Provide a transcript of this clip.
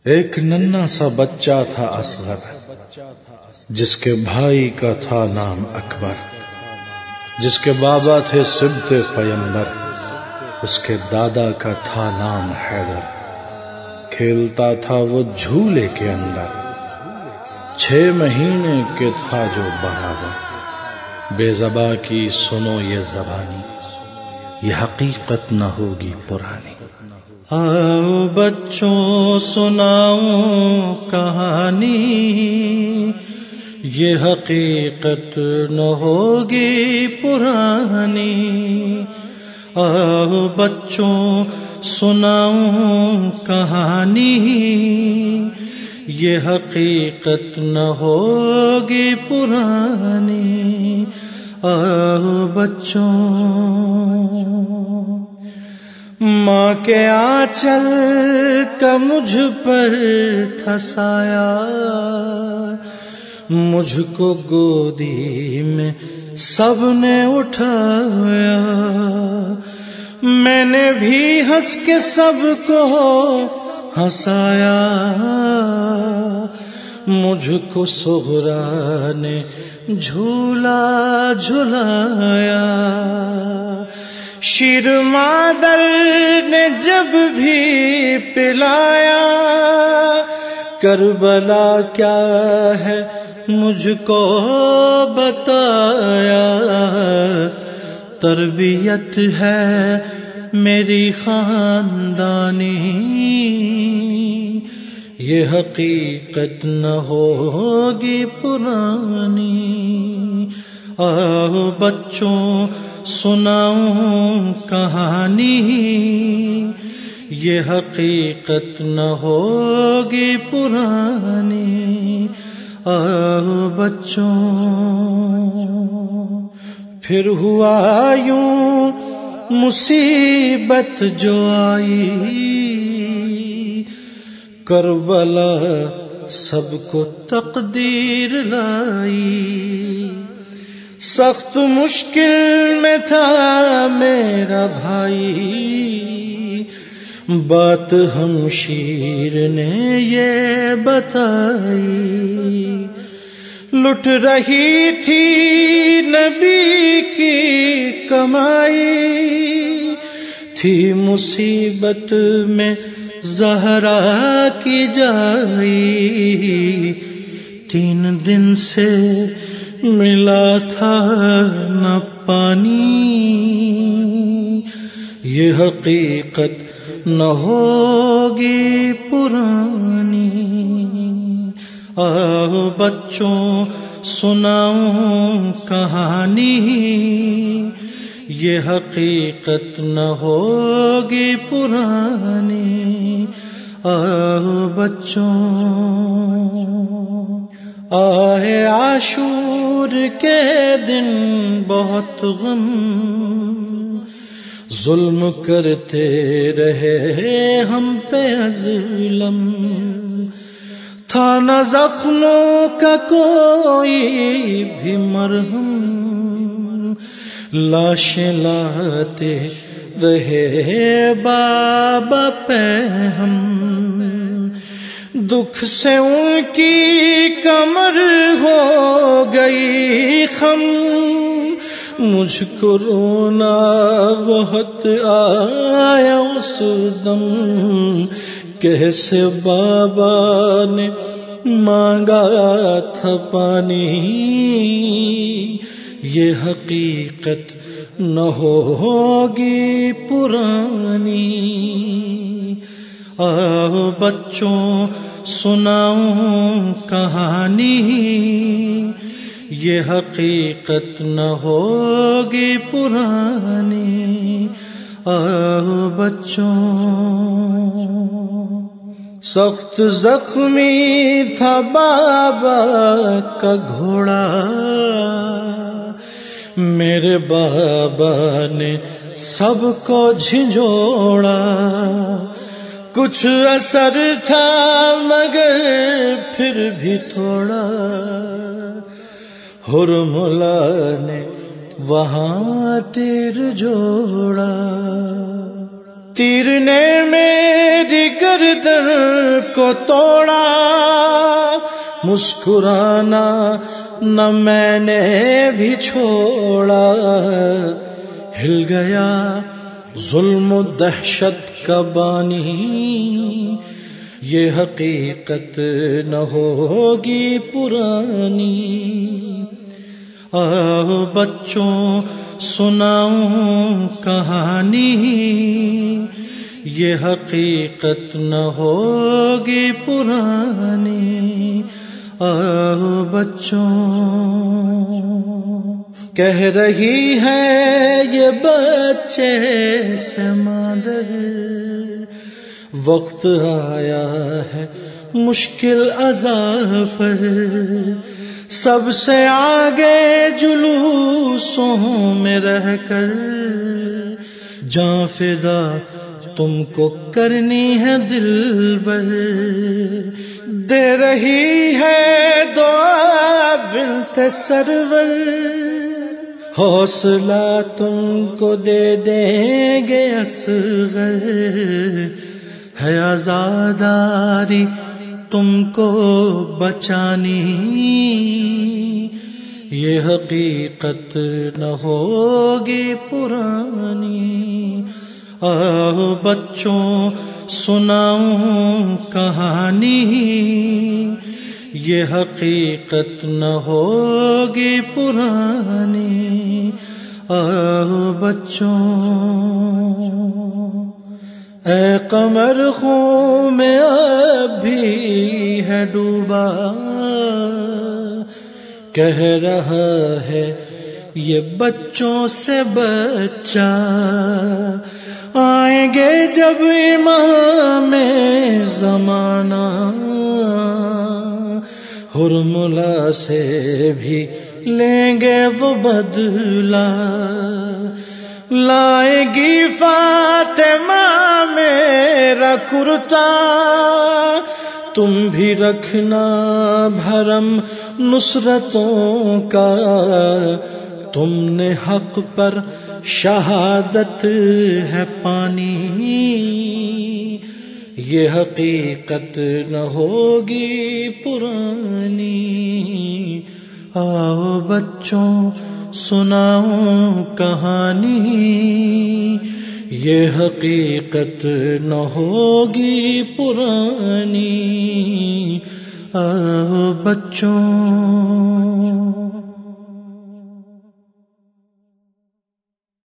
ایک ننھا سا بچہ تھا اصغر، جس کے بھائی کا تھا نام اکبر، جس کے بابا تھے سبط پیمبر، اس کے دادا کا تھا نام حیدر۔ کھیلتا تھا وہ جھولے کے اندر، 6 مہینے کے تھا جو برابر۔ بے زباں کی سنو یہ زبانی، یہ حقیقت نہ ہوگی پرانی۔ آؤ بچوں سناؤں کہانی، یہ حقیقت نہ ہوگی پرانی۔ آؤ بچوں سناؤں کہانی، یہ حقیقت نہ ہوگی پرانی۔ آؤ بچوں، ماں کے آنچل کا مجھ پر تھا سایہ، مجھ کو گودی میں سب نے اٹھایا، میں نے بھی ہنس کے سب کو ہنسایا، مجھ کو سغرا نے جھولا جھلایا۔ شیر مادر نے جب بھی پلایا، کربلا کیا ہے مجھ کو بتایا، تربیت ہے میری خاندانی، یہ حقیقت نہ ہوگی پرانی۔ آؤ بچوں سناؤں کہانی، یہ حقیقت نہ ہوگی پرانی۔ آؤ بچوں، پھر ہوا یوں مصیبت جو آئی، کربلا سب کو تقدیر لائی۔ سخت مشکل میں تھا میرا بھائی، بات ہمشیر نے یہ بتائی، لٹ رہی تھی نبی کی کمائی، تھی مصیبت میں زہرا کی جائی، 3 دن سے ملا تھا نہ پانی، یہ حقیقت نہ ہوگی پرانی۔ آؤ بچوں سناؤں کہانی، یہ حقیقت نہ ہوگی پرانی۔ آؤ بچوں، آئے عاشور کے دن بہت غم، ظلم کرتے رہے ہم پہ ظلم، تھا نہ زخموں کا کوئی بھی مرہم، لاشیں لاتے رہے بابا پہ ہم، دکھ سے ان کی کمر ہو گئی خم، مجھ کو رونا بہت آیا اس دم، کیسے بابا نے مانگا تھا پانی، یہ حقیقت نہ ہوگی پرانی۔ آؤ بچوں سناؤں کہانی، یہ حقیقت نہ ہوگی پرانی۔ آؤ بچوں، سخت زخمی تھا بابا کا گھوڑا، میرے بابا نے سب کو جھنجھوڑا، کچھ اثر تھا مگر پھر بھی تھوڑا، حرملا نے وہاں تیر جوڑا، تیر نے میری گردن کو توڑا، مسکرانا نہ میں نے بھی چھوڑا، ہل گیا ظلم و دہشت کا بانی، یہ حقیقت نہ ہوگی پرانی۔ آؤ بچوں سناؤں کہانی، یہ حقیقت نہ ہوگی پرانی۔ آؤ بچوں، کہہ رہی ہے یہ بچے سے مادر، وقت آیا ہے مشکل عذاب پر، سب سے آگے جلوسوں میں رہ کر، جاں فدا تم کو کرنی ہے دل بر، دے رہی ہے دعا بنت سرور، حوصلہ تم کو دے دیں گے اصغر، ہے عزاداری تم کو بچانی، یہ حقیقت نہ ہوگی پرانی۔ آؤ بچوں سناؤں کہانی، یہ حقیقت نہ ہوگی پرانی۔ آؤ بچوں، اے قمر خوں میں اب بھی ہے ڈوبا، کہہ رہا ہے یہ بچوں سے بچہ، آئیں گے جب امام زمانہ، ہرملا سے بھی لیں گے وہ بدلہ، لائے گی فاطمہ میرا کرتا، تم بھی رکھنا بھرم نصرتوں کا، تم نے حق پر شہادت ہے پانی، یہ حقیقت نہ ہوگی پرانی۔ آؤ بچوں سناؤں کہانی، یہ حقیقت نہ ہوگی پرانی۔ آؤ بچوں